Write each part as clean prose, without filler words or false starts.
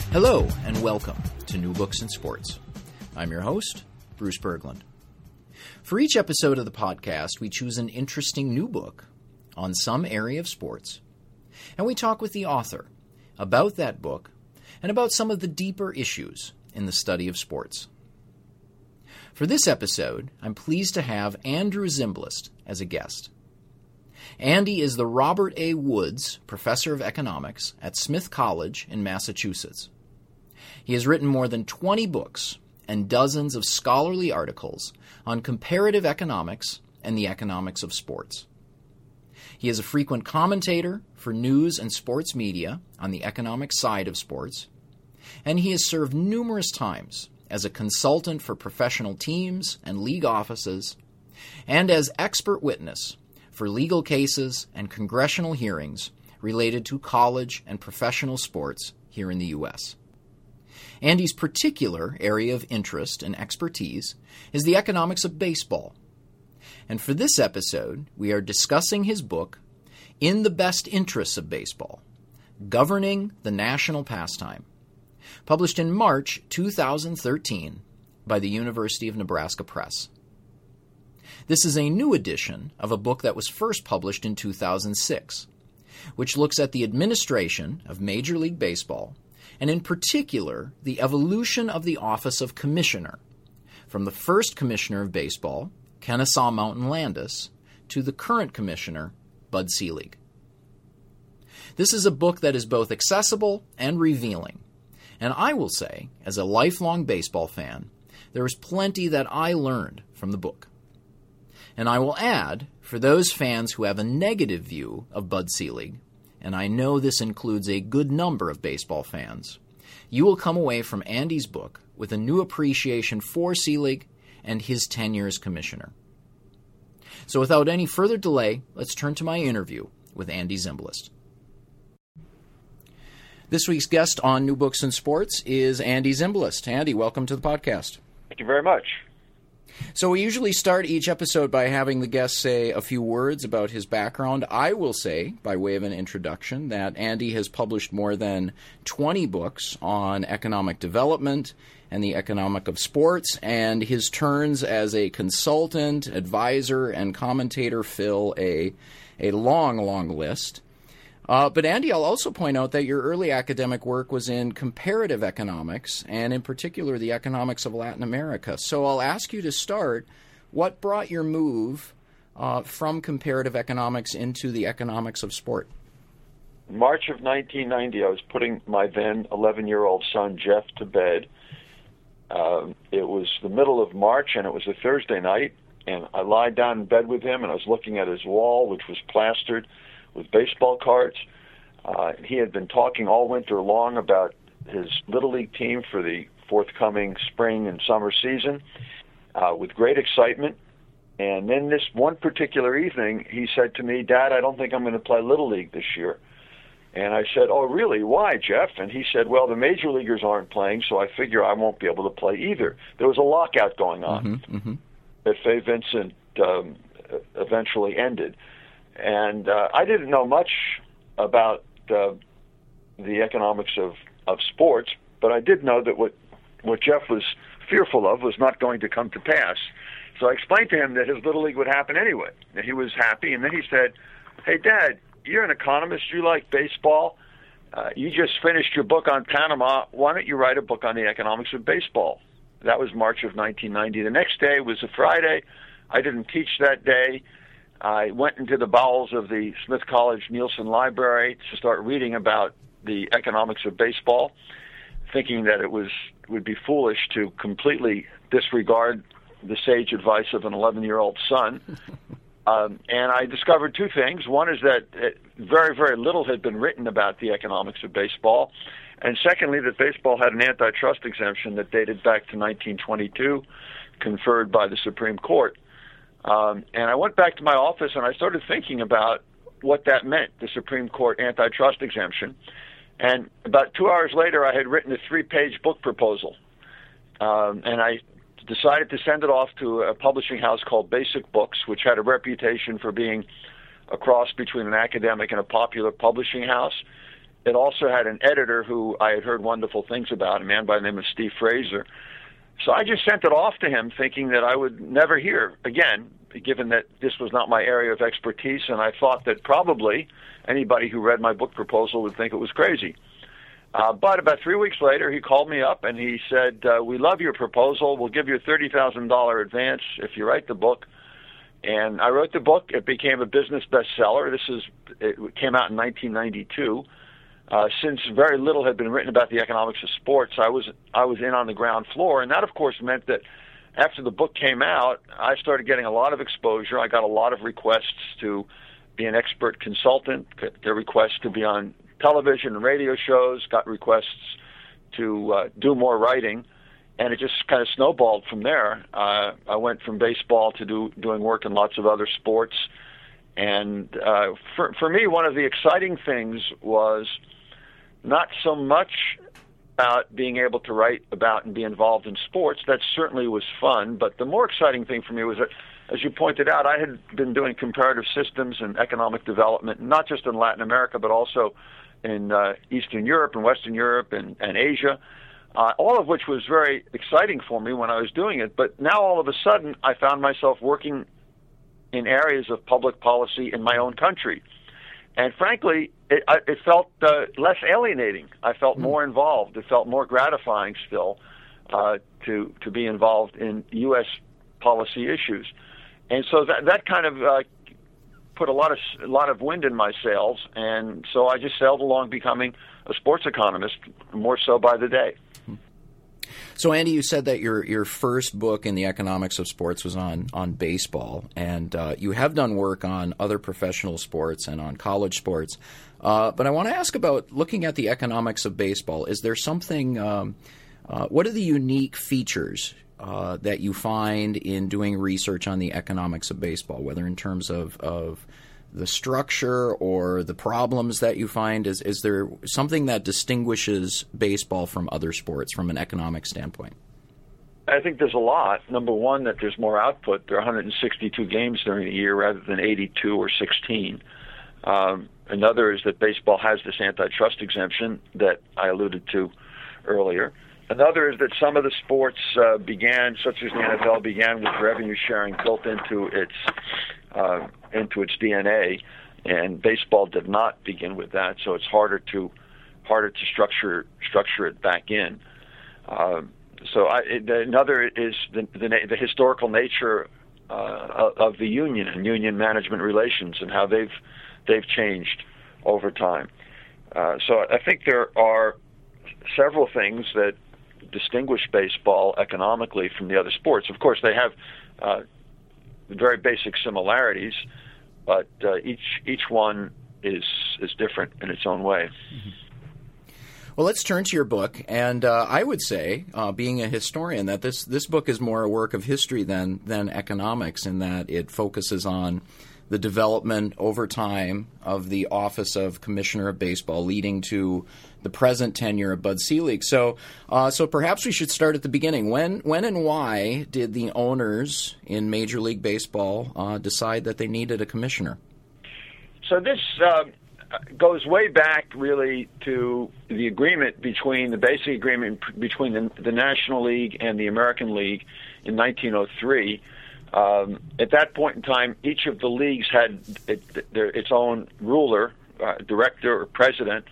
Hello, and welcome to New Books in Sports. I'm your host, Bruce Berglund. For each episode of the podcast, we choose an interesting new book on some area of sports, and we talk with the author about that book and about some of the deeper issues in the study of sports. For this episode, I'm pleased to have Andrew Zimbalist as a guest. Andy is the Robert A. Woods Professor of Economics at Smith College in Massachusetts. He has written more than 20 books and dozens of scholarly articles on comparative economics and the economics of sports. He is a frequent commentator for news and sports media on the economic side of sports, and he has served numerous times as a consultant for professional teams and league offices, and as expert witness for legal cases and congressional hearings related to college and professional sports here in the U.S. Andy's particular area of interest and expertise is the economics of baseball. And for this episode, we are discussing his book, In the Best Interests of Baseball, Governing the National Pastime, published in March 2013 by the University of Nebraska Press. This is a new edition of a book that was first published in 2006, which looks at the administration of Major League Baseball, and in particular, the evolution of the office of commissioner, from the first commissioner of baseball, Kennesaw Mountain Landis, to the current commissioner, Bud Selig. This is a book that is both accessible and revealing, and I will say, as a lifelong baseball fan, there is plenty that I learned from the book. And I will add, for those fans who have a negative view of Bud Selig, and I know this includes a good number of baseball fans, you will come away from Andy's book with a new appreciation for Selig and his tenure as commissioner. So without any further delay, let's turn to my interview with Andy Zimbalist. This week's guest on New Books in Sports is Andy Zimbalist. Andy, welcome to the podcast. Thank you very much. So we usually start each episode by having the guest say a few words about his background. I will say, by way of an introduction, that Andy has published more than 20 books on economic development and the economic of sports, and his turns as a consultant, advisor, and commentator fill a long, long list. But Andy, I'll also point out that your early academic work was in comparative economics, and in particular the economics of Latin America. So I'll ask you to start, what brought your move from comparative economics into the economics of sport? March of 1990, I was putting my then 11-year-old son, Jeff, to bed. It was the middle of March, and it was a Thursday night, and I lied down in bed with him, and I was looking at his wall, which was plastered with baseball cards. He had been talking all winter long about his Little League team for the forthcoming spring and summer season with great excitement. And then this one particular evening, he said to me, "Dad, I don't think I'm going to play Little League this year." And I said, "Oh, really? Why, Jeff?" And he said, "Well, the major leaguers aren't playing, so I figure I won't be able to play either." There was a lockout going on that Fay Vincent eventually ended. And I didn't know much about the economics of sports, but I did know that what Jeff was fearful of was not going to come to pass. So I explained to him that his Little League would happen anyway, and he was happy. And then he said, "Hey, Dad, you're an economist. You like baseball. You just finished your book on Panama. Why don't you write a book on the economics of baseball?" That was March of 1990. The next day was a Friday. I didn't teach that day. I went into the bowels of the Smith College Nielsen Library to start reading about the economics of baseball, thinking that it would be foolish to completely disregard the sage advice of an 11-year-old son. And I discovered two things. One is that very, very little had been written about the economics of baseball. And secondly, that baseball had an antitrust exemption that dated back to 1922, conferred by the Supreme Court. And I went back to my office and I started thinking about what that meant, the Supreme Court antitrust exemption. And about 2 hours later, I had written a 3-page book proposal. And I decided to send it off to a publishing house called Basic Books, which had a reputation for being a cross between an academic and a popular publishing house. it also had an editor who I had heard wonderful things about, a man by the name of Steve Fraser. So I just sent it off to him thinking that I would never hear again, given that this was not my area of expertise, and I thought that probably anybody who read my book proposal would think it was crazy. But about 3 weeks later, he called me up and he said, we love your proposal. We'll give you a $30,000 advance if you write the book. And I wrote the book. It became a business bestseller. It came out in 1992. Since very little had been written about the economics of sports, I was in on the ground floor, and that, of course, meant that after the book came out, I started getting a lot of exposure. I got a lot of requests to be an expert consultant, get requests to be on television and radio shows, got requests to do more writing, and it just kind of snowballed from there. I went from baseball to doing work in lots of other sports, and for me, one of the exciting things was not so much about being able to write about and be involved in sports. That certainly was fun, but the more exciting thing for me was that, as you pointed out, I had been doing comparative systems and economic development, not just in Latin America, but also in Eastern Europe and Western Europe and Asia, all of which was very exciting for me when I was doing it. But now all of a sudden I found myself working in areas of public policy in my own country. And frankly, it felt less alienating. I felt more involved. It felt more gratifying still to be involved in U.S. policy issues. And so that kind of put a lot of wind in my sails, and so I just sailed along becoming a sports economist, more so by the day. So, Andy, you said that your first book in the economics of sports was on baseball, and you have done work on other professional sports and on college sports. But I want to ask about looking at the economics of baseball. Is there something what are the unique features that you find in doing research on the economics of baseball, whether in terms of the structure or the problems that you find? Is there something that distinguishes baseball from other sports from an economic standpoint? I think there's a lot. Number one, that there's more output. There are 162 games during a year rather than 82 or 16. Another is that baseball has this antitrust exemption that I alluded to earlier. Another is that some of the sports began, such as the NFL, began with revenue sharing built into its DNA, and baseball did not begin with that, so it's harder to structure it back in. Another is the historical nature of the union and union management relations and how they've changed over time. So I think there are several things that distinguish baseball economically from the other sports. Of course, they have very basic similarities, but each one is different in its own way. Mm-hmm. Well, let's turn to your book, and I would say, being a historian, that this book is more a work of history than economics, in that it focuses on the development over time of the office of Commissioner of Baseball, leading to the present tenure of Bud Selig. So perhaps we should start at the beginning. When and why did the owners in Major League Baseball decide that they needed a commissioner? So this goes way back, really, to the agreement between the basic agreement between the National League and the American League in 1903. At that point in time, each of the leagues had its own ruler, director, or president,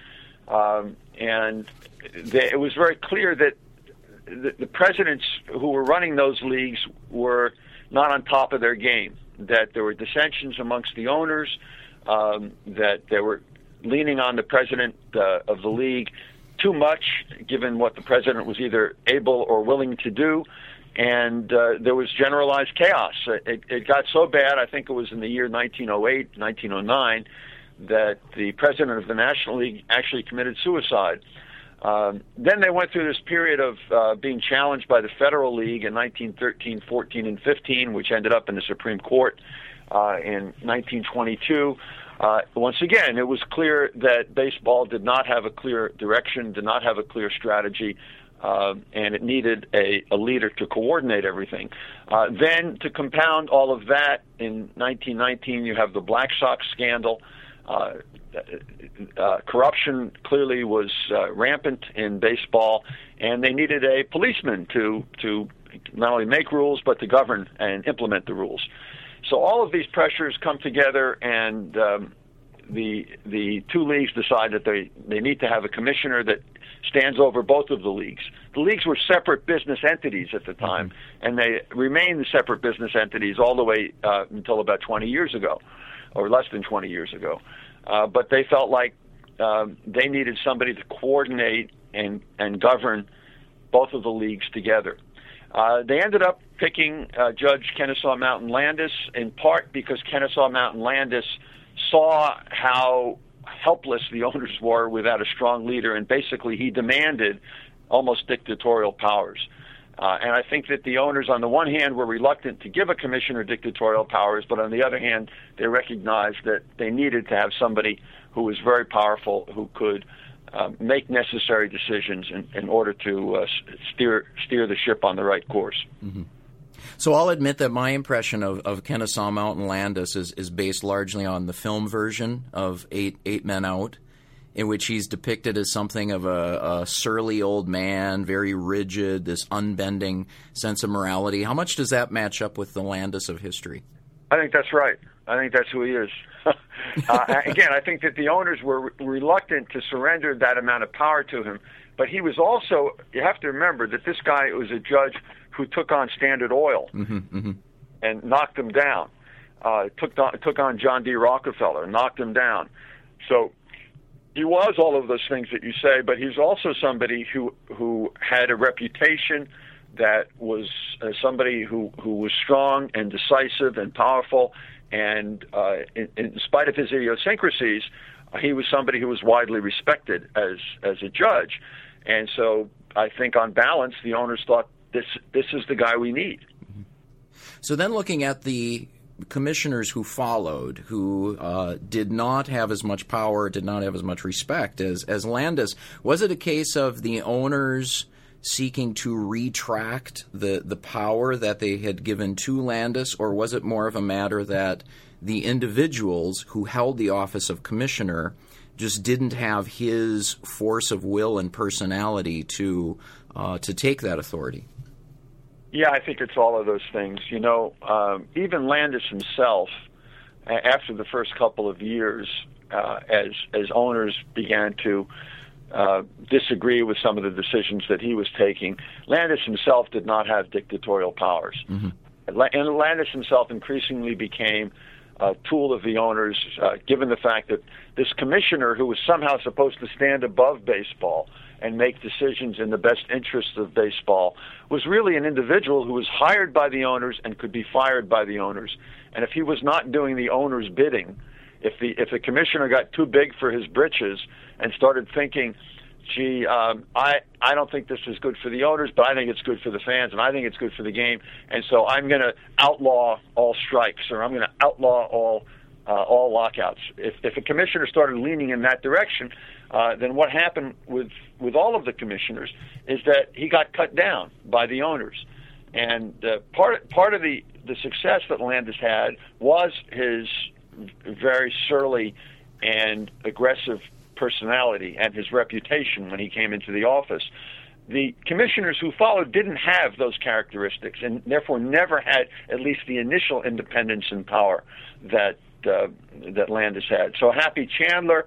and it was very clear that the presidents who were running those leagues were not on top of their game, that there were dissensions amongst the owners, that they were leaning on the president of the league too much, given what the president was either able or willing to do. And there was generalized chaos. It got so bad, I think it was in the year 1908, 1909, that the president of the National League actually committed suicide. Then they went through this period of being challenged by the Federal League in 1913, 14, and 15, which ended up in the Supreme Court in 1922. Once again, it was clear that baseball did not have a clear direction, did not have a clear strategy, and it needed a leader to coordinate everything. Then, to compound all of that, in 1919, you have the Black Sox scandal, Corruption clearly was rampant in baseball, and they needed a policeman to not only make rules but to govern and implement the rules. So all of these pressures come together, and the two leagues decide that they need to have a commissioner that stands over both of the leagues. The leagues were separate business entities at the time, and they remained separate business entities all the way until about 20 years ago, or less than 20 years ago. But they felt like they needed somebody to coordinate and govern both of the leagues together. They ended up picking Judge Kennesaw Mountain Landis, in part because Kennesaw Mountain Landis saw how helpless the owners were without a strong leader, and basically he demanded almost dictatorial powers. And I think that the owners, on the one hand, were reluctant to give a commissioner dictatorial powers, but on the other hand, they recognized that they needed to have somebody who was very powerful, who could make necessary decisions in order to steer the ship on the right course. Mm-hmm. So I'll admit that my impression of Kennesaw Mountain Landis is based largely on the film version of Eight Men Out, in which he's depicted as something of a surly old man, very rigid, this unbending sense of morality. How much does that match up with the Landis of history? I think that's right. I think that's who he is. Again, I think that the owners were reluctant to surrender that amount of power to him, but he was also, you have to remember that this guy was a judge who took on Standard Oil and knocked them down, took on John D. Rockefeller and knocked him down. So he was all of those things that you say, but he's also somebody who had a reputation that was somebody who was strong and decisive and powerful, and in spite of his idiosyncrasies, he was somebody who was widely respected as a judge. And so I think on balance, the owners thought this is the guy we need. So then looking at the commissioners who followed, who did not have as much power, did not have as much respect as Landis, was it a case of the owners seeking to retract the power that they had given to Landis, or was it more of a matter that the individuals who held the office of commissioner just didn't have his force of will and personality to take that authority? Yeah, I think it's all of those things. You know, even Landis himself, after the first couple of years, as owners began to disagree with some of the decisions that he was taking, Landis himself did not have dictatorial powers. Mm-hmm. And Landis himself increasingly became a tool of the owners, given the fact that this commissioner, who was somehow supposed to stand above baseball and make decisions in the best interests of baseball, was really an individual who was hired by the owners and could be fired by the owners. And if he was not doing the owner's bidding, if the commissioner got too big for his britches and started thinking, gee, I don't think this is good for the owners, but I think it's good for the fans, and I think it's good for the game, and so I'm going to outlaw all strikes, or I'm going to outlaw all lockouts. If a commissioner started leaning in that direction, then what happened with all of the commissioners is that he got cut down by the owners. And part of the success that Landis had was his very surly and aggressive personality and his reputation when he came into the office. The commissioners who followed didn't have those characteristics, and therefore never had at least the initial independence and power that Landis had. So Happy Chandler,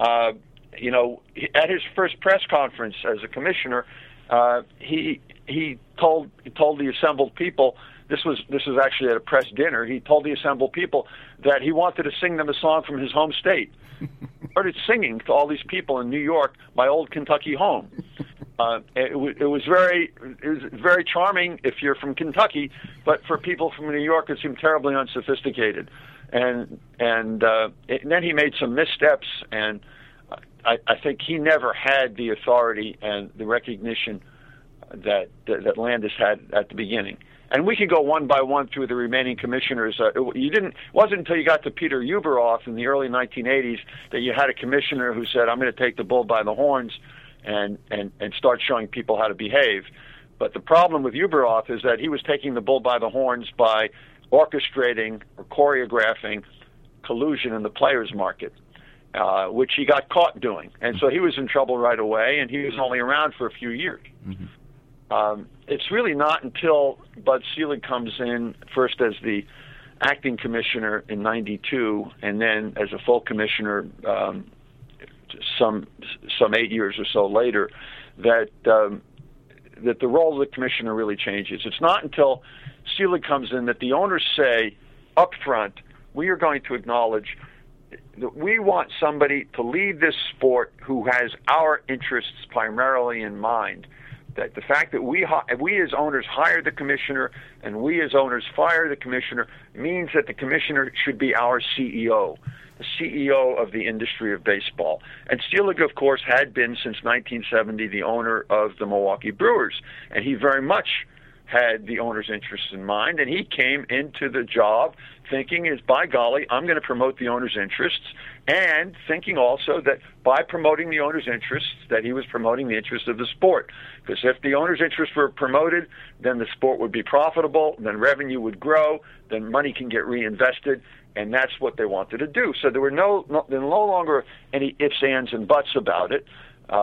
at his first press conference as a commissioner, he told the assembled people, this was actually at a press dinner, he told the assembled people that he wanted to sing them a song from his home state. Started singing to all these people in New York, "My Old Kentucky Home." It was very charming if you're from Kentucky, but for people from New York, it seemed terribly unsophisticated. And then he made some missteps, and I think he never had the authority and the recognition that Landis had at the beginning. And we could go one by one through the remaining commissioners. It wasn't until you got to Peter Ueberroth in the early 1980s that you had a commissioner who said, "I'm going to take the bull by the horns and start showing people how to behave." But the problem with Ueberroth is that he was taking the bull by the horns by orchestrating or choreographing collusion in the players' market. which he got caught doing. And so he was in trouble right away, and he was only around for a few years. Mm-hmm. It's really not until Bud Selig comes in first as the acting commissioner in '92, and then as a full commissioner some 8 years or so later, that the role of the commissioner really changes. It's not until Selig comes in that the owners say up front, we are going to acknowledge that we want somebody to lead this sport who has our interests primarily in mind. That the fact that we as owners hire the commissioner and we as owners fire the commissioner means that the commissioner should be our CEO, the CEO of the industry of baseball. And Selig, of course, had been since 1970 the owner of the Milwaukee Brewers, and he very much had the owner's interests in mind, and he came into the job thinking, by golly, I'm going to promote the owner's interests, and thinking also that by promoting the owner's interests, that he was promoting the interests of the sport. Because if the owner's interests were promoted, then the sport would be profitable, then revenue would grow, then money can get reinvested, and that's what they wanted to do. So there were no longer any ifs, ands, and buts about it.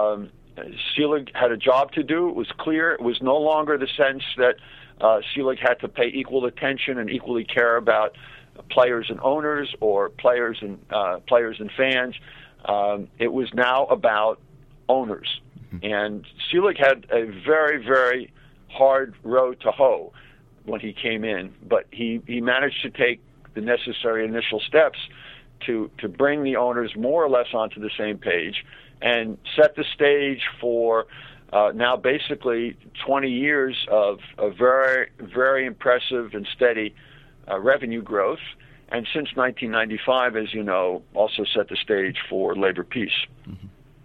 Selig had a job to do. It was clear. It was no longer the sense that Selig had to pay equal attention and equally care about players and owners or players and fans. It was now about owners. And Selig had a very, very hard road to hoe when he came in, but he managed to take the necessary initial steps to bring the owners more or less onto the same page and set the stage for now basically 20 years of very, very impressive and steady revenue growth. And since 1995, as you know, also set the stage for labor peace. Mm-hmm.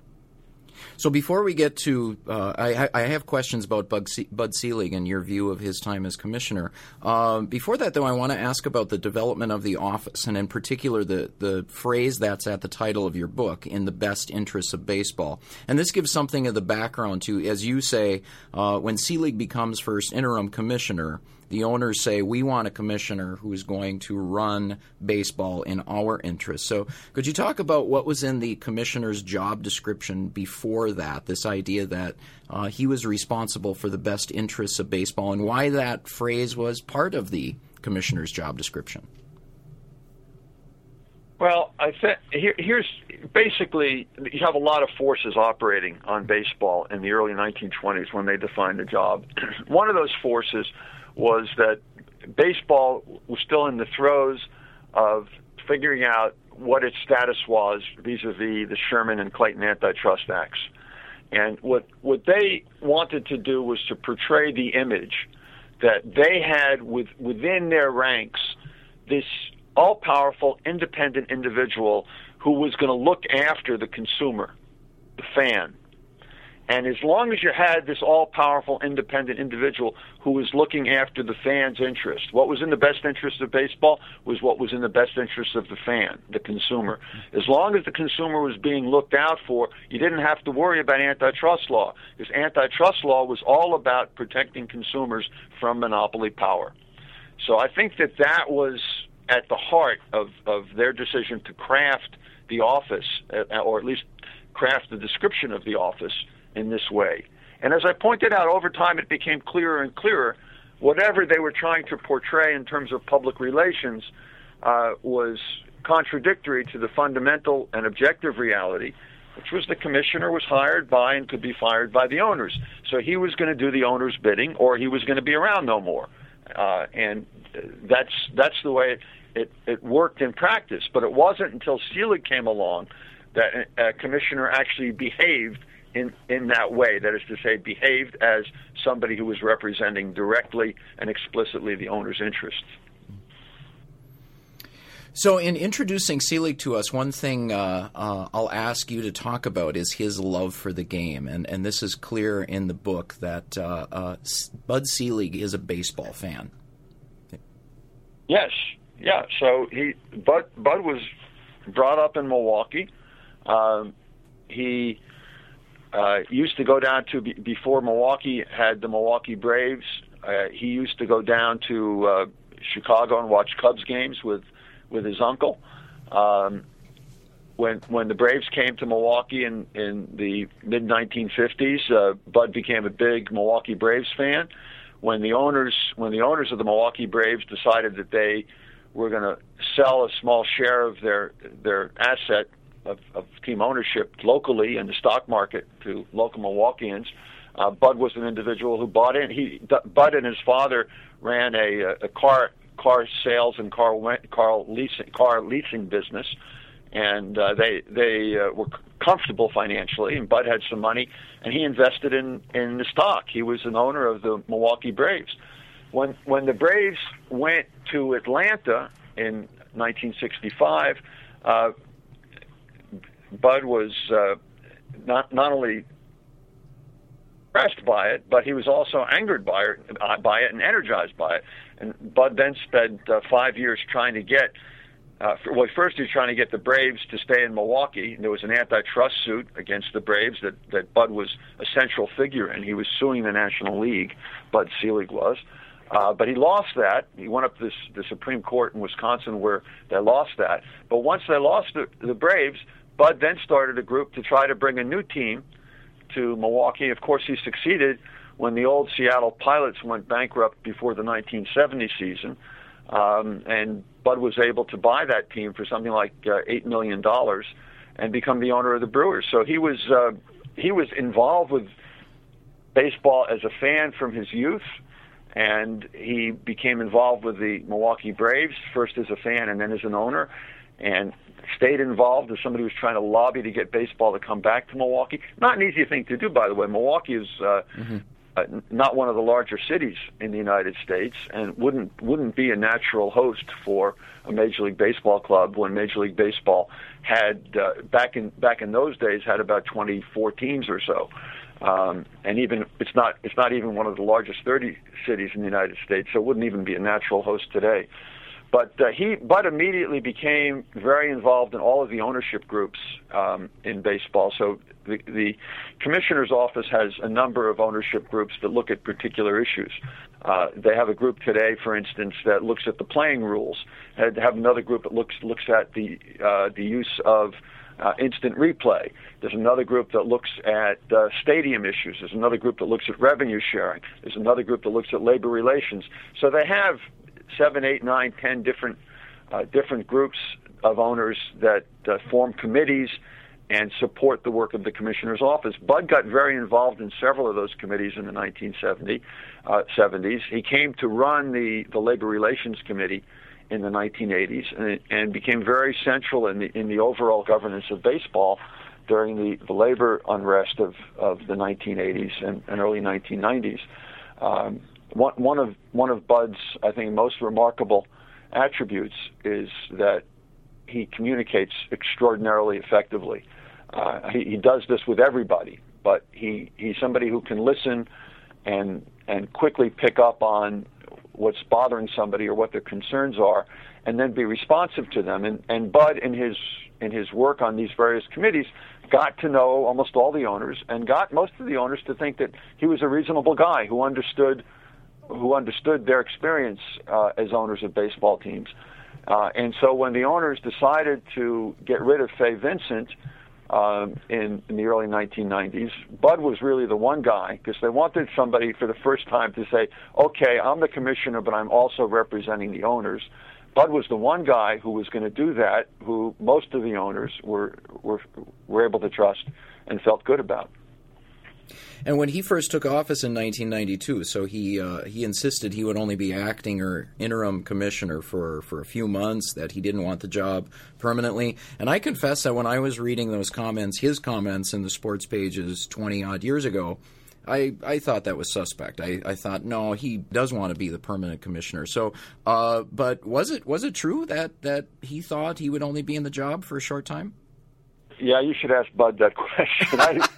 So before we get to, I have questions about Bud Selig and your view of his time as commissioner. Before that, though, I want to ask about the development of the office, and in particular the phrase that's at the title of your book, "In the Best Interests of Baseball." And this gives something of the background to, as you say, when Selig becomes first interim commissioner, the owners say, we want a commissioner who is going to run baseball in our interest. So could you talk about what was in the commissioner's job description before that, this idea that he was responsible for the best interests of baseball, and why that phrase was part of the commissioner's job description? Well, I think here's basically, you have a lot of forces operating on baseball in the early 1920s when they defined the job. One of those forces was that baseball was still in the throes of figuring out what its status was vis-a-vis the Sherman and Clayton antitrust acts. And what they wanted to do was to portray the image that they had within their ranks this all-powerful, independent individual who was going to look after the consumer, the fan. And as long as you had this all-powerful, independent individual who was looking after the fan's interest, what was in the best interest of baseball was what was in the best interest of the fan, the consumer. As long as the consumer was being looked out for, you didn't have to worry about antitrust law, because antitrust law was all about protecting consumers from monopoly power. So I think that was at the heart of their decision to craft the office, or at least craft the description of the office in this way. And as I pointed out, over time it became clearer and clearer. Whatever they were trying to portray in terms of public relations was contradictory to the fundamental and objective reality, which was the commissioner was hired by and could be fired by the owners. So he was going to do the owner's bidding, or he was going to be around no more. And that's the way it worked in practice. But it wasn't until Selig came along that a commissioner actually behaved in that way, that is to say, behaved as somebody who was representing directly and explicitly the owner's interests. So in introducing Selig to us, one thing I'll ask you to talk about is his love for the game. And this is clear in the book that Bud Selig is a baseball fan. Yes. Yeah. So Bud was brought up in Milwaukee. He used to go down to, before Milwaukee had the Milwaukee Braves, he used to go down to Chicago and watch Cubs games with his uncle. when the Braves came to Milwaukee in the mid 1950s, Bud became a big Milwaukee Braves fan. When the owners of the Milwaukee Braves decided that they were going to sell a small share of their asset of team ownership locally in the stock market to local Milwaukeeans, Bud was an individual who bought in. Bud and his father ran a car sales and car leasing business, and they were comfortable financially. And Bud had some money, and he invested in the stock. He was an owner of the Milwaukee Braves. When the Braves went to Atlanta in 1965, Bud was not only impressed by it, but he was also angered by it and energized by it. And Bud then spent 5 years trying to get, first he was trying to get the Braves to stay in Milwaukee. There was an antitrust suit against the Braves that Bud was a central figure in. He was suing the National League, Bud Selig was. But he lost that. He went up to the Supreme Court in Wisconsin where they lost that. But once they lost the Braves, Bud then started a group to try to bring a new team to Milwaukee. Of course, he succeeded when the old Seattle Pilots went bankrupt before the 1970 season, and Bud was able to buy that team for something like $8 million and become the owner of the Brewers. So he was involved with baseball as a fan from his youth, and he became involved with the Milwaukee Braves, first as a fan and then as an owner, and stayed involved as somebody who was trying to lobby to get baseball to come back to Milwaukee. Not an easy thing to do, by the way. Milwaukee is not one of the larger cities in the United States, and wouldn't be a natural host for a Major League Baseball club when Major League Baseball had back in those days had about 24 teams or so. And even it's not even one of the largest 30 cities in the United States, so it wouldn't even be a natural host today. But Bud immediately became very involved in all of the ownership groups in baseball. So the commissioner's office has a number of ownership groups that look at particular issues. They have a group today, for instance, that looks at the playing rules. They have another group that looks at the use of instant replay. There's another group that looks at stadium issues. There's another group that looks at revenue sharing. There's another group that looks at labor relations. So they have 7, 8, 9, 10 different groups of owners that form committees and support the work of the commissioner's office. Bud got very involved in several of those committees in the 1970s. He came to run the Labor Relations Committee in the 1980s and became very central in the overall governance of baseball during the labor unrest of the 1980s and early 1990s. One of Bud's, I think, most remarkable attributes is that he communicates extraordinarily effectively. He does this with everybody, but he's somebody who can listen and quickly pick up on what's bothering somebody or what their concerns are, and then be responsive to them. And Bud, in his work on these various committees, got to know almost all the owners and got most of the owners to think that he was a reasonable guy who understood their experience as owners of baseball teams. And so when the owners decided to get rid of Fay Vincent in the early 1990s, Bud was really the one guy, because they wanted somebody for the first time to say, okay, I'm the commissioner, but I'm also representing the owners. Bud was the one guy who was going to do that, who most of the owners were able to trust and felt good about. And when he first took office in 1992, so he insisted he would only be acting or interim commissioner for a few months, that he didn't want the job permanently. And I confess that when I was reading those comments, his comments in the sports pages 20-odd years ago, I thought that was suspect. I thought, no, he does want to be the permanent commissioner. So, but was it true that he thought he would only be in the job for a short time? Yeah, you should ask Bud that question.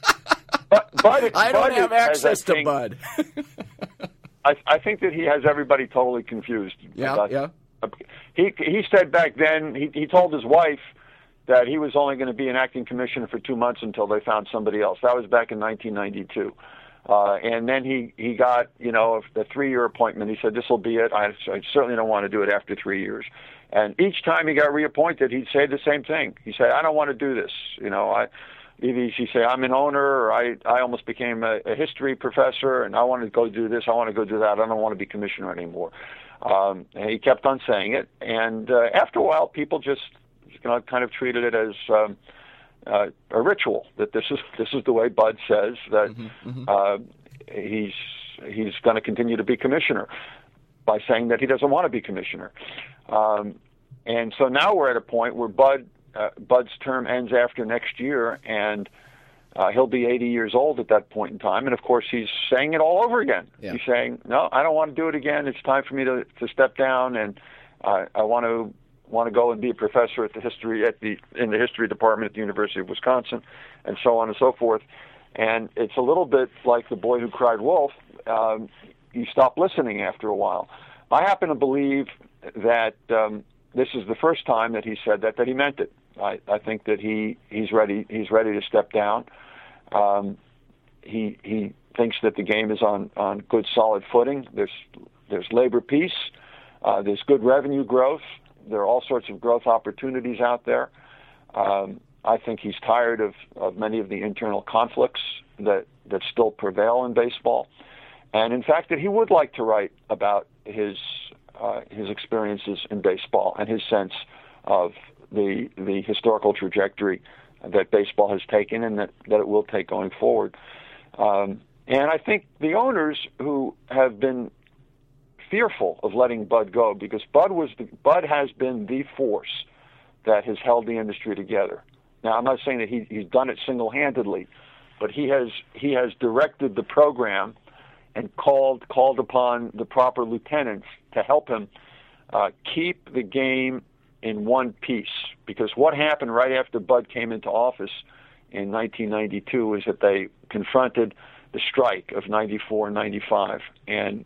I don't have access to Bud. I think that he has everybody totally confused. Yeah. He said back then, he told his wife that he was only going to be an acting commissioner for 2 months until they found somebody else. That was back in 1992. And then he got, a 3-year appointment. He said, this will be it. I certainly don't want to do it after 3 years. And each time he got reappointed, he'd say the same thing. He said, I don't want to do this. He'd say, I'm an owner, or I almost became a history professor, and I want to go do this, I want to go do that, I don't want to be commissioner anymore. And he kept on saying it, and after a while, people just kind of treated it as a ritual, that this is the way Bud says that he's going to continue to be commissioner, by saying that he doesn't want to be commissioner. And so now we're at a point where Bud's term ends after next year, and he'll be 80 years old at that point in time. And, of course, he's saying it all over again. Yeah. He's saying, no, I don't want to do it again. It's time for me to step down, and I want to go and be a professor in the history department at the University of Wisconsin, and so on and so forth. And it's a little bit like the boy who cried wolf. You stop listening after a while. I happen to believe that this is the first time that he said that he meant it. I think that he's ready to step down. He thinks that the game is on good, solid footing. There's labor peace. There's good revenue growth. There are all sorts of growth opportunities out there. I think he's tired of many of the internal conflicts that still prevail in baseball. And in fact, that he would like to write about his experiences in baseball and his sense of the historical trajectory that baseball has taken and that it will take going forward. And I think the owners who have been fearful of letting Bud go, because Bud has been the force that has held the industry together. Now, I'm not saying that he's done it single-handedly, but he has directed the program and called upon the proper lieutenants to help him keep the game in one piece. Because what happened right after Bud came into office in 1992 is that they confronted the strike of 94 and 95. And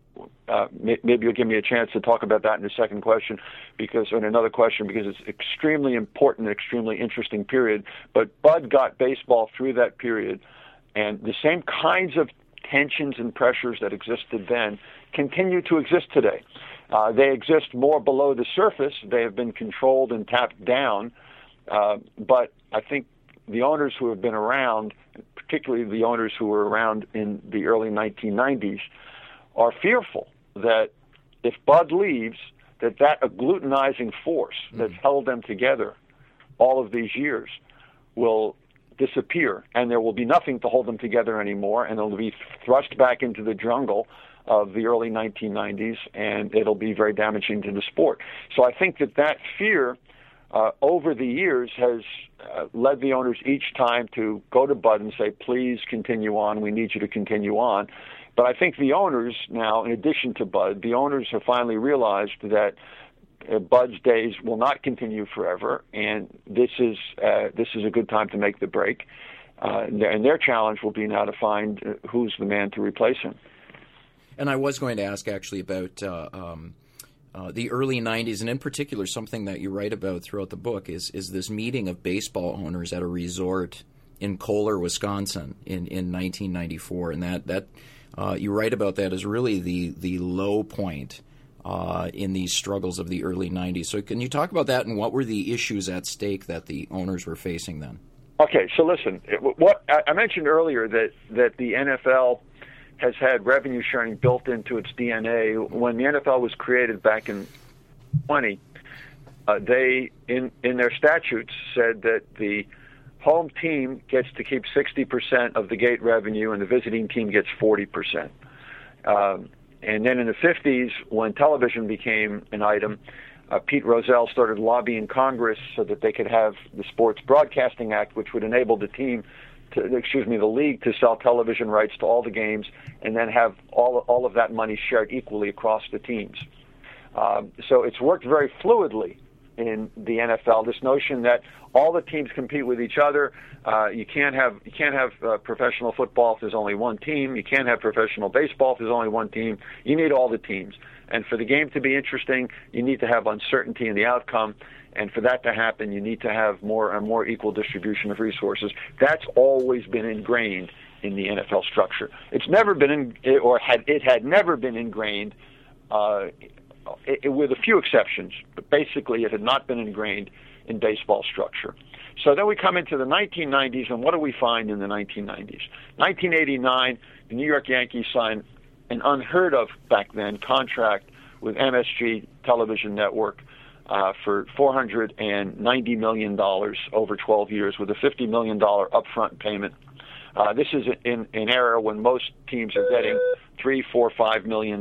maybe you'll give me a chance to talk about that in the second question, because it's extremely important and extremely interesting period. But Bud got baseball through that period, and the same kinds of tensions and pressures that existed then continue to exist today. They exist more below the surface. They have been controlled and tapped down. But I think the owners who have been around, particularly the owners who were around in the early 1990s, are fearful that if Bud leaves, that agglutinizing force that's held them together all of these years will disappear, and there will be nothing to hold them together anymore, and they'll be thrust back into the jungle of the early 1990s, and it'll be very damaging to the sport. So I think that fear over the years has led the owners each time to go to Bud and say, please continue on, we need you to continue on. But I think the owners now, in addition to Bud, the owners have finally realized that Bud's days will not continue forever, and this is a good time to make the break. And their challenge will be now to find who's the man to replace him. And I was going to ask actually about the early 90s, and in particular something that you write about throughout the book is this meeting of baseball owners at a resort in Kohler, Wisconsin in 1994. And that you write about that as really the low point in these struggles of the early 90s. So can you talk about that, and what were the issues at stake that the owners were facing then? Okay, so listen, what I mentioned earlier that the NFL has had revenue sharing built into its DNA. When the NFL was created back in 20, they in their statutes said that the home team gets to keep 60% of the gate revenue and the visiting team gets 40%. And then in the 50s, when television became an item, Pete Rozelle started lobbying Congress so that they could have the Sports Broadcasting Act, which would enable the league to sell television rights to all the games and then have all of that money shared equally across the teams. So it's worked very fluidly in the NFL, this notion that all the teams compete with each other. You can't have professional football if there's only one team. You can't have professional baseball if there's only one team. You need all the teams. And for the game to be interesting, you need to have uncertainty in the outcome. And for that to happen, you need to have a more equal distribution of resources. That's always been ingrained in the NFL structure. It's never been, it had never been ingrained with a few exceptions, but basically it had not been ingrained in baseball structure. So then we come into the 1990s, and what do we find in the 1990s? 1989, the New York Yankees signed an unheard of back then contract with MSG Television Network for $490 million over 12 years with a $50 million upfront payment. This is in an era when most teams are getting $3, $4, $5 million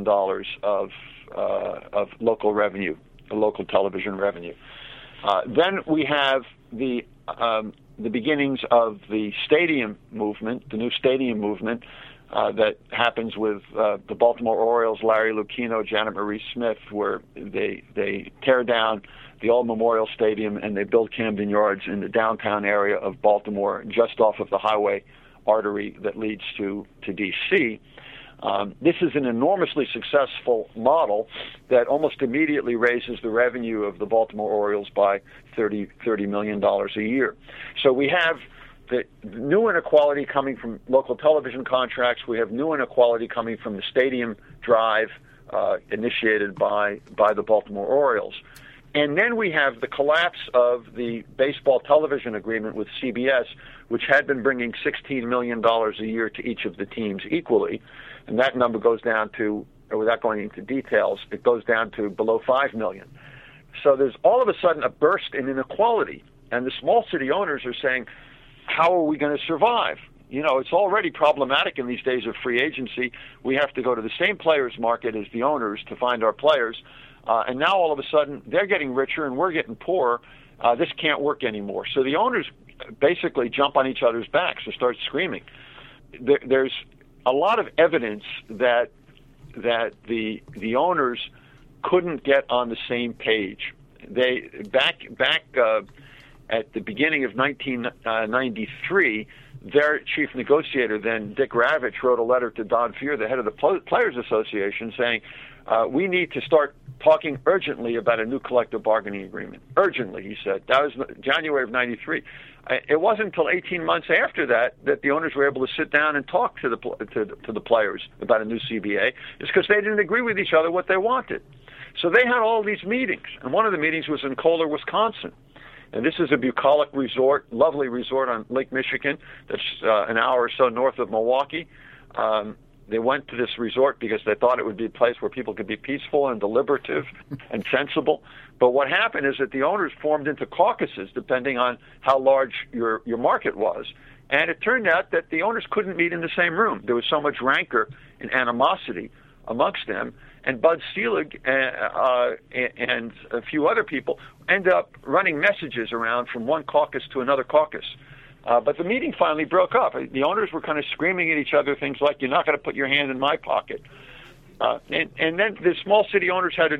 of local revenue, local television revenue. Then we have the beginnings of the stadium movement, the new stadium movement that happens with the Baltimore Orioles, Larry Lucchino, Janet Marie Smith, where they tear down the old Memorial Stadium and they build Camden Yards in the downtown area of Baltimore, just off of the highway artery that leads to D.C. This is an enormously successful model that almost immediately raises the revenue of the Baltimore Orioles by $30 million a year. So we have the new inequality coming from local television contracts. We have new inequality coming from the stadium drive initiated by the Baltimore Orioles. And then we have the collapse of the baseball television agreement with CBS, which had been bringing $16 million a year to each of the teams equally. And that number goes down to, without going into details, it goes down to below $5 million. So there's all of a sudden a burst in inequality. And the small city owners are saying, how are we going to survive? You know, it's already problematic in these days of free agency. We have to go to the same players market as the owners to find our players. And now all of a sudden they're getting richer and we're getting poorer. This can't work anymore. So the owners basically jump on each other's backs and start screaming. There's a lot of evidence that the owners couldn't get on the same page. They back at the beginning of 1993, their chief negotiator, then Dick Ravitch, wrote a letter to Don Fehr, the head of the Players Association, saying, we need to start talking urgently about a new collective bargaining agreement. Urgently, he said. That was January of 93. It wasn't until 18 months after that the owners were able to sit down and talk to the players about a new CBA. It's because they didn't agree with each other what they wanted. So they had all these meetings, and one of the meetings was in Kohler, Wisconsin. And this is a bucolic resort, lovely resort on Lake Michigan that's an hour or so north of Milwaukee. They went to this resort because they thought it would be a place where people could be peaceful and deliberative and sensible. But what happened is that the owners formed into caucuses depending on how large your market was. And it turned out that the owners couldn't meet in the same room. There was so much rancor and animosity amongst them. And Bud Selig and a few other people ended up running messages around from one caucus to another caucus. But the meeting finally broke up. The owners were kind of screaming at each other things like, "You're not going to put your hand in my pocket." And then the small city owners had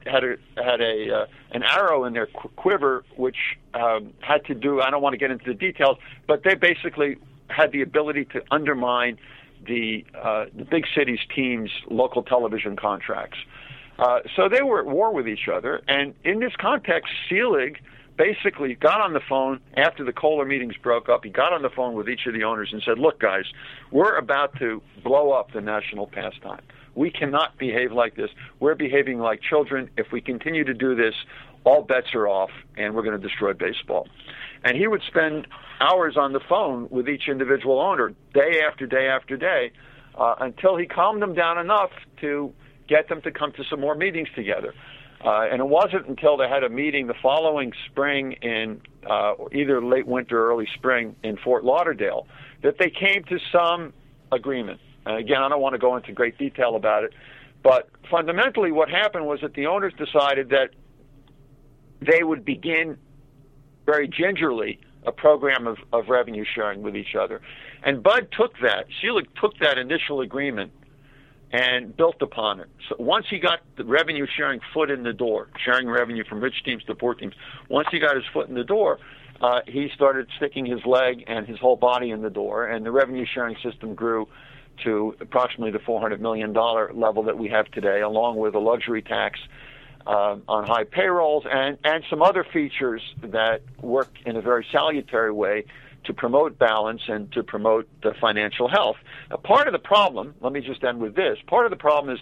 an arrow in their quiver, which had to do. I don't want to get into the details, but they basically had the ability to undermine the big cities teams' local television contracts. So they were at war with each other. And in this context, Selig basically got on the phone after the Kohler meetings broke up. He got on the phone with each of the owners and said, "Look, guys, we're about to blow up the national pastime. We cannot behave like this. We're behaving like children. If we continue to do this, all bets are off, and we're going to destroy baseball." And he would spend hours on the phone with each individual owner, day after day after day, until he calmed them down enough to get them to come to some more meetings together. And it wasn't until they had a meeting the following spring in either late winter or early spring in Fort Lauderdale that they came to some agreement. And again, I don't want to go into great detail about it, but fundamentally what happened was that the owners decided that they would begin very gingerly a program of revenue sharing with each other. And Bud took that, Selig took that initial agreement and built upon it. So once he got the revenue sharing foot in the door, sharing revenue from rich teams to poor teams, once he got his foot in the door, he started sticking his leg and his whole body in the door, and the revenue sharing system grew to approximately the $400 million level that we have today, along with a luxury tax on high payrolls and some other features that work in a very salutary way to promote balance and to promote the financial health. Now, part of the problem, let me just end with this, part of the problem is that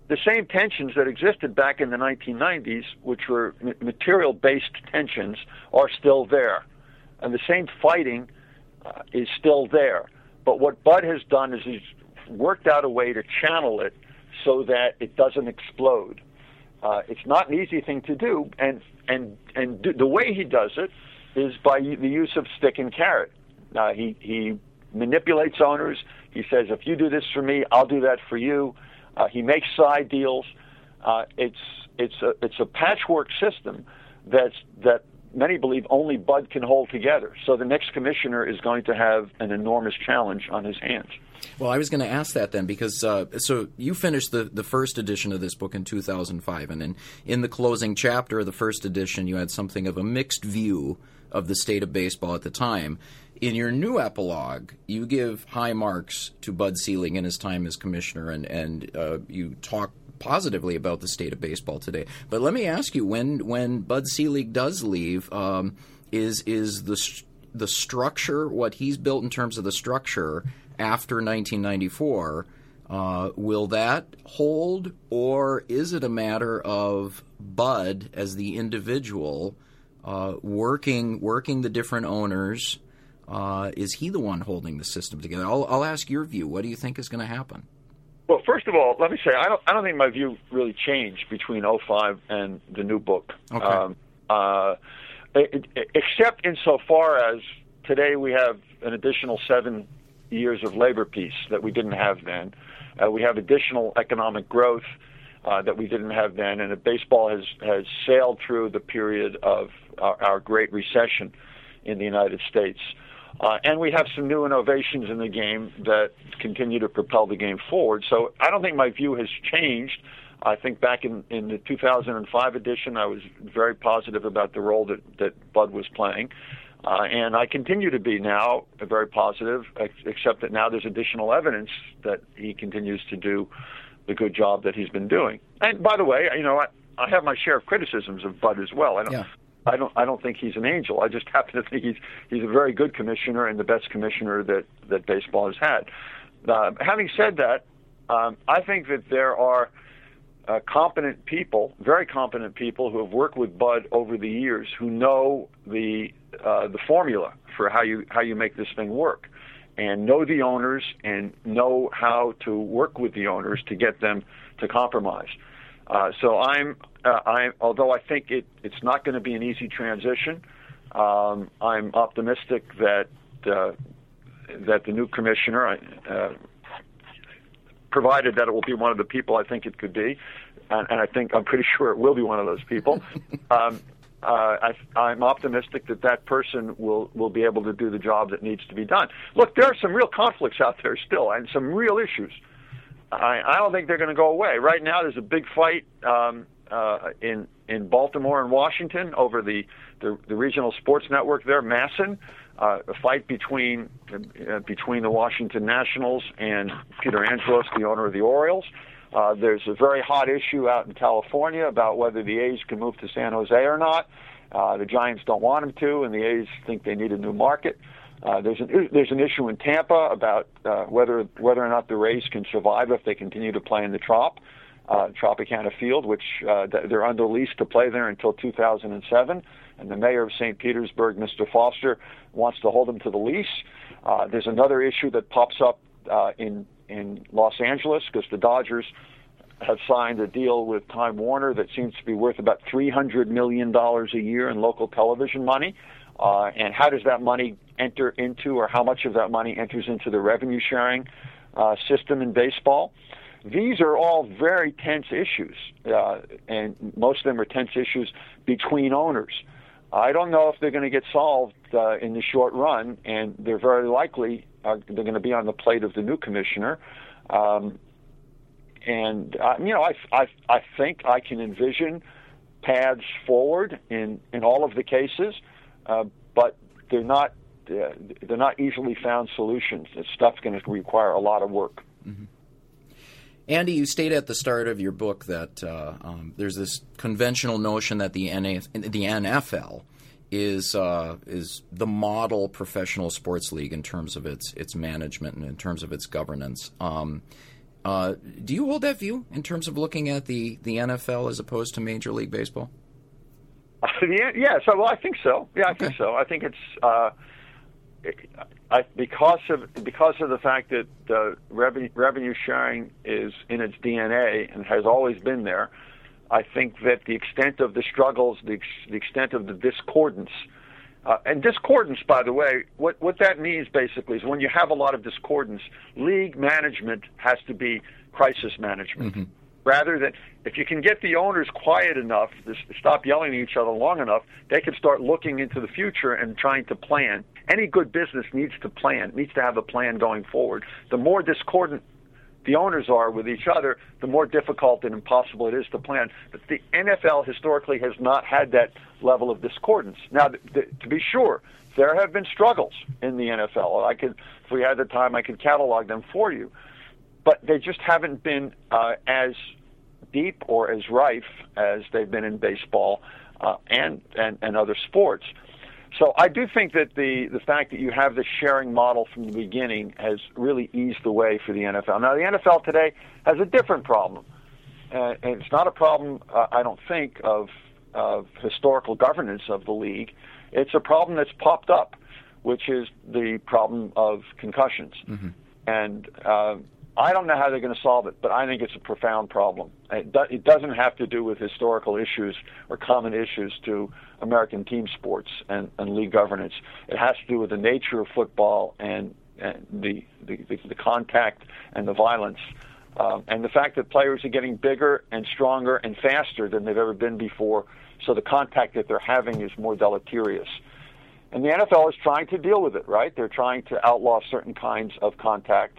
the same tensions that existed back in the 1990s, which were material-based tensions, are still there. And the same fighting is still there. But what Bud has done is he's worked out a way to channel it so that it doesn't explode. It's not an easy thing to do, and the way he does it is by the use of stick and carrot. He manipulates owners. He says, if you do this for me, I'll do that for you. He makes side deals. It's a patchwork system that many believe only Bud can hold together. So the next commissioner is going to have an enormous challenge on his hands. Well, I was going to ask that then because so you finished the first edition of this book in 2005, and in the closing chapter of the first edition, you had something of a mixed view of the state of baseball at the time. In your new epilogue, you give high marks to Bud Selig in his time as commissioner, and you talk positively about the state of baseball today. But let me ask you, when Bud Selig does leave, is the structure, what he's built in terms of the structure after 1994, will that hold, or is it a matter of Bud as the individual working the different owners? Is he the one holding the system together? I'll ask your view. What do you think is going to happen? Well, first of all, let me say I don't think my view really changed between 2005 and the new book. Okay. Except insofar as today we have an additional 7 years of labor peace that we didn't have then. We have additional economic growth that we didn't have then, and baseball has sailed through the period of our Great Recession in the United States. And we have some new innovations in the game that continue to propel the game forward. So I don't think my view has changed. I think back in the 2005 edition, I was very positive about the role that Bud was playing. And I continue to be now very positive, except that now there's additional evidence that he continues to do the good job that he's been doing. And by the way, I have my share of criticisms of Bud as well. I don't think he's an angel. I just happen to think he's a very good commissioner and the best commissioner that baseball has had. Having said that, I think that there are competent people, very competent people, who have worked with Bud over the years, who know the formula for how you make this thing work, and know the owners and know how to work with the owners to get them to compromise. So although I think it's not going to be an easy transition, I'm optimistic that the new commissioner, provided that it will be one of the people I think it could be, and I'm pretty sure it will be one of those people. I'm optimistic that person will be able to do the job that needs to be done. Look, there are some real conflicts out there still, and some real issues. I don't think they're going to go away. Right now, there's a big fight in Baltimore and Washington over the regional sports network there, MASN, a fight between the Washington Nationals and Peter Angelos, the owner of the Orioles. There's a very hot issue out in California about whether the A's can move to San Jose or not. The Giants don't want them to, and the A's think they need a new market. There's an issue in Tampa about whether or not the Rays can survive if they continue to play in the Tropicana Field, which they're under lease to play there until 2007. And the mayor of St. Petersburg, Mr. Foster, wants to hold them to the lease. There's another issue that pops up in Los Angeles because the Dodgers have signed a deal with Time Warner that seems to be worth about $300 million a year in local television money. And how does that money enter into, or how much of that money enters into the revenue sharing system in baseball? These are all very tense issues, and most of them are tense issues between owners. I don't know if they're going to get solved in the short run, and they're very likely they're going to be on the plate of the new commissioner. I think I can envision paths forward in all of the cases, but they're not easily found solutions. This stuff's going to require a lot of work. Mm-hmm. Andy, you state at the start of your book that there's this conventional notion that the NFL is the model professional sports league in terms of its management and in terms of its governance. Do you hold that view in terms of looking at the NFL as opposed to Major League Baseball? Yeah, so I think so. Yeah, I think so. I think it's because of the fact that the revenue sharing is in its DNA and has always been there. I think that the extent of the struggles, the extent of the discordance, and discordance, by the way, what that means basically is when you have a lot of discordance, league management has to be crisis management. Mm-hmm. Rather than, if you can get the owners quiet enough, to stop yelling at each other long enough, they can start looking into the future and trying to plan. Any good business needs to plan, needs to have a plan going forward. The more discordant the owners are with each other, the more difficult and impossible it is to plan. But the NFL historically has not had that level of discordance. Now, to be sure, there have been struggles in the NFL. If we had the time, I could catalog them for you. But they just haven't been as deep or as rife as they've been in baseball and other sports. So I do think that the fact that you have the sharing model from the beginning has really eased the way for the NFL. Now, the NFL today has a different problem. And it's not a problem, I don't think, of historical governance of the league. It's a problem that's popped up, which is the problem of concussions. Mm-hmm. And I don't know how they're going to solve it, but I think it's a profound problem. It doesn't have to do with historical issues or common issues to American team sports and league governance. It has to do with the nature of football and the contact and the violence, and the fact that players are getting bigger and stronger and faster than they've ever been before, so the contact that they're having is more deleterious. And the NFL is trying to deal with it, right? They're trying to outlaw certain kinds of contact,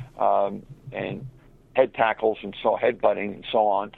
and head tackles and headbutting and so on.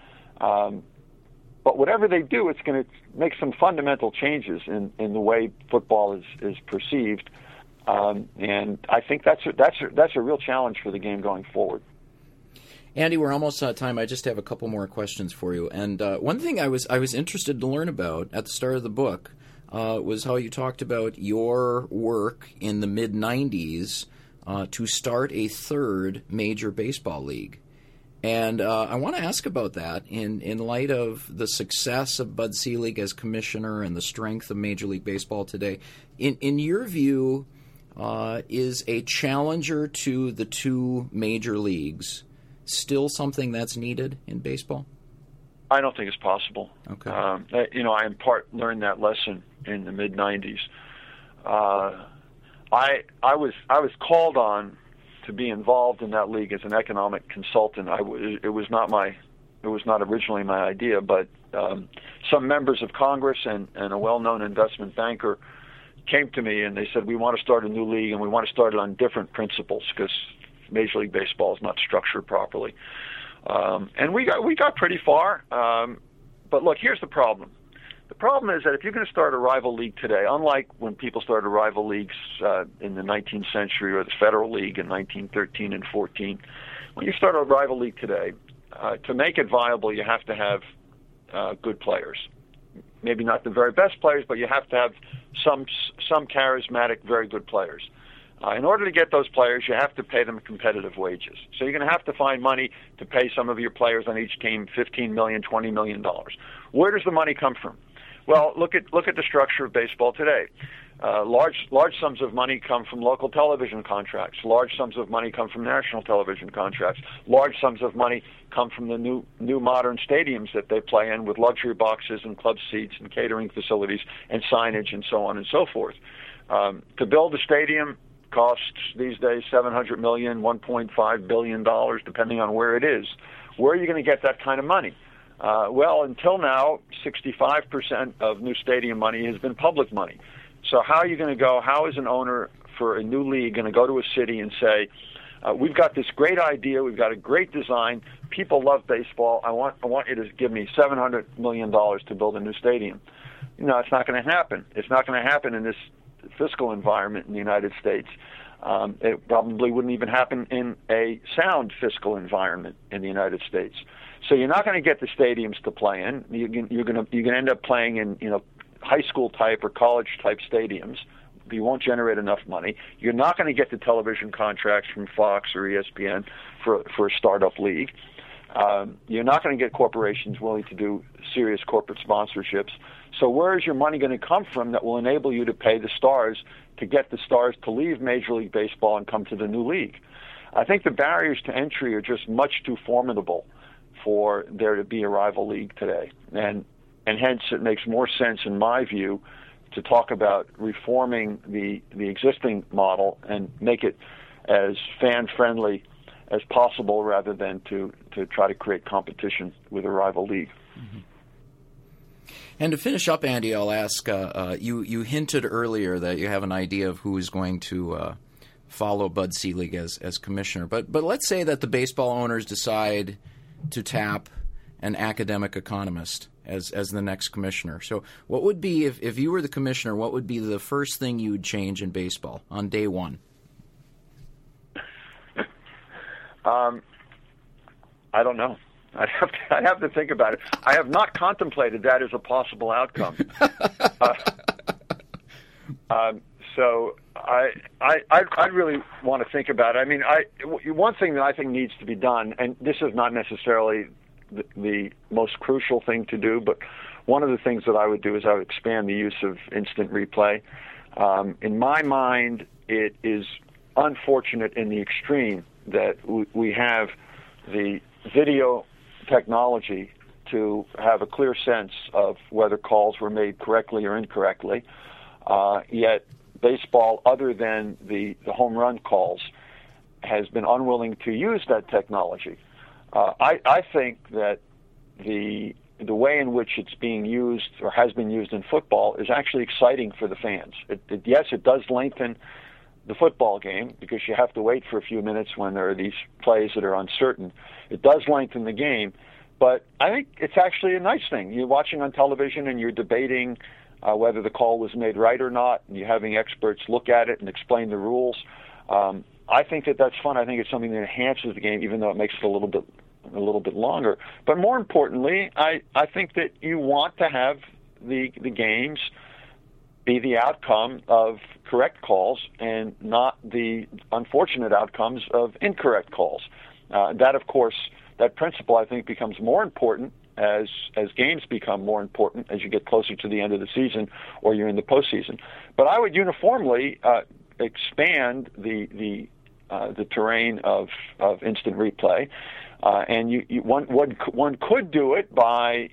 But whatever they do, it's going to make some fundamental changes in the way football is perceived. And I think that's a real challenge for the game going forward. Andy, we're almost out of time. I just have a couple more questions for you. And one thing I was interested to learn about at the start of the book was how you talked about your work in the mid-'90s to start a third major baseball league. And I want to ask about that in light of the success of Bud Selig as commissioner and the strength of Major League Baseball today. In your view, is a challenger to the two major leagues still something that's needed in baseball? I don't think it's possible. Okay. I in part learned that lesson in the mid-'90s. I was called on to be involved in that league as an economic consultant. It was not originally my idea, but some members of Congress and a well-known investment banker came to me and they said, we want to start a new league and we want to start it on different principles because Major League Baseball is not structured properly. And we got pretty far. But look, here's the problem. The problem is that if you're going to start a rival league today, unlike when people started rival leagues in the 19th century or the Federal League in 1913 and 14, when you start a rival league today, to make it viable, you have to have good players. Maybe not the very best players, but you have to have some charismatic, very good players. In order to get those players, you have to pay them competitive wages. So you're going to have to find money to pay some of your players on each team $15 million, $20 million. Where does the money come from? Well, look at the structure of baseball today. Large sums of money come from local television contracts. Large sums of money come from national television contracts. Large sums of money come from the new modern stadiums that they play in with luxury boxes and club seats and catering facilities and signage and so on and so forth. To build a stadium costs these days $700 million, $1.5 billion, depending on where it is. Where are you going to get that kind of money? Well, until now, 65% of new stadium money has been public money. So how are you going to go? How is an owner for a new league going to go to a city and say, we've got this great idea, we've got a great design, people love baseball, I want you to give me $700 million to build a new stadium? It's not going to happen. It's not going to happen in this fiscal environment in the United States. It probably wouldn't even happen in a sound fiscal environment in the United States. So you're not going to get the stadiums to play in. You're going to end up playing in high school type or college type stadiums, You won't generate enough money. You're not going to get the television contracts from Fox or ESPN for a startup league. You're not going to get corporations willing to do serious corporate sponsorships. So where is your money going to come from that will enable you to pay the stars, to get the stars to leave Major League Baseball and come to the new league? I think the barriers to entry are just much too formidable for there to be a rival league today. And hence it makes more sense, in my view, to talk about reforming the existing model and make it as fan-friendly as possible rather than to try to create competition with a rival league. Mm-hmm. And to finish up, Andy, I'll ask, you hinted earlier that you have an idea of who is going to follow Bud Selig as commissioner. But let's say that the baseball owners decide to tap an academic economist as the next commissioner. So what would be, if you were the commissioner, what would be the first thing you would change in baseball on day one? I don't know. I'd have to think about it. I have not contemplated that as a possible outcome. So I'd really want to think about it. I mean, one thing that I think needs to be done, and this is not necessarily the most crucial thing to do, but one of the things that I would do is I would expand the use of instant replay. In my mind, it is unfortunate in the extreme that we have the video technology to have a clear sense of whether calls were made correctly or incorrectly, yet baseball, other than the home run calls, has been unwilling to use that technology. I think that the way in which it's being used or has been used in football is actually exciting for the fans. Yes, it does lengthen the football game because you have to wait for a few minutes when there are these plays that are uncertain. It does lengthen the game, but I think it's actually a nice thing. You're watching on television and you're debating whether the call was made right or not, and you're having experts look at it and explain the rules. I think that's fun. I think it's something that enhances the game, even though it makes it a little bit longer. But more importantly, I think that you want to have the games be the outcome of correct calls and not the unfortunate outcomes of incorrect calls. That, of course, that principle, I think, becomes more important as games become more important as you get closer to the end of the season or you're in the postseason. But I would uniformly expand the terrain of instant replay, and one could do it by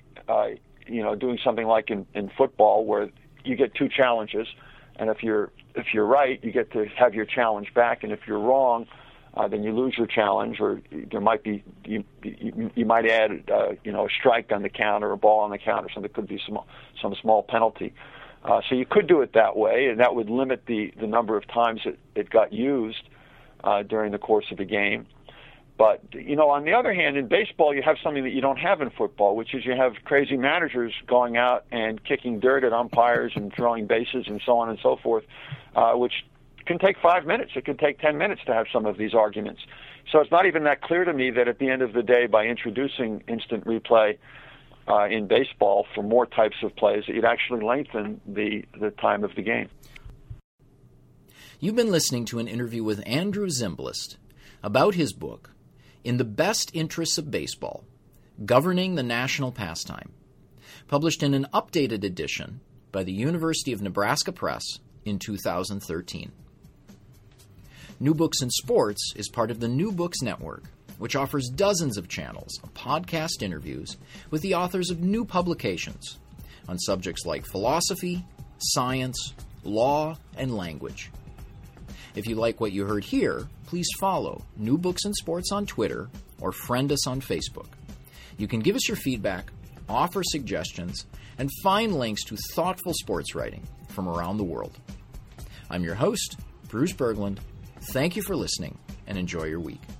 doing something like in football where you get two challenges, and if you're right, you get to have your challenge back, and if you're wrong, then you lose your challenge, or there might be you might add a strike on the count or a ball on the count or something. Could be some small penalty. So you could do it that way, and that would limit the number of times it got used during the course of the game. But, on the other hand, in baseball, you have something that you don't have in football, which is you have crazy managers going out and kicking dirt at umpires and throwing bases and so on and so forth, which can take 5 minutes. It can take 10 minutes to have some of these arguments. So it's not even that clear to me that at the end of the day, by introducing instant replay in baseball for more types of plays, that you'd actually lengthen the time of the game. You've been listening to an interview with Andrew Zimbalist about his book, In the Best Interests of Baseball, Governing the National Pastime, published in an updated edition by the University of Nebraska Press in 2013. New Books in Sports is part of the New Books Network, which offers dozens of channels of podcast interviews with the authors of new publications on subjects like philosophy, science, law, and language. If you like what you heard here, please follow New Books in Sports on Twitter or friend us on Facebook. You can give us your feedback, offer suggestions, and find links to thoughtful sports writing from around the world. I'm your host, Bruce Berglund. Thank you for listening, and enjoy your week.